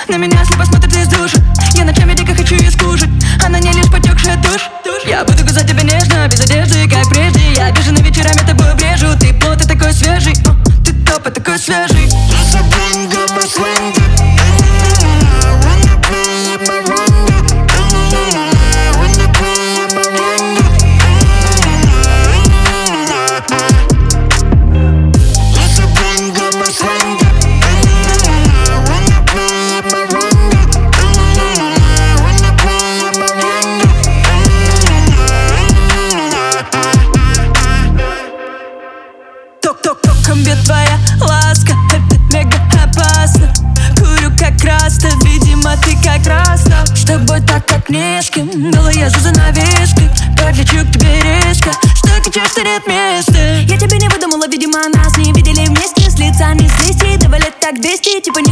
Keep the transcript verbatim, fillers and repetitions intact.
На меня слепо смотрит из души. Я ночами дико хочу ее скушать, она не лишь потекшая тушь. Я буду кусать тебя нежно, без одежды, как прежде. Я бешеный вечерами тобой брежу. Ты плотный, такой свежий, о, ты топ, и такой свежий. Током бьет твоя ласка, это мега опасно. Курю как раз-то, видимо ты как раз-то. С тобой так, как не с кем, было я за занавеской. Подлечу к тебе резко, что кричишь, ты нет места. Я тебя не выдумала, видимо нас не видели вместе. С лица не слезти, давай лет так двести, типа не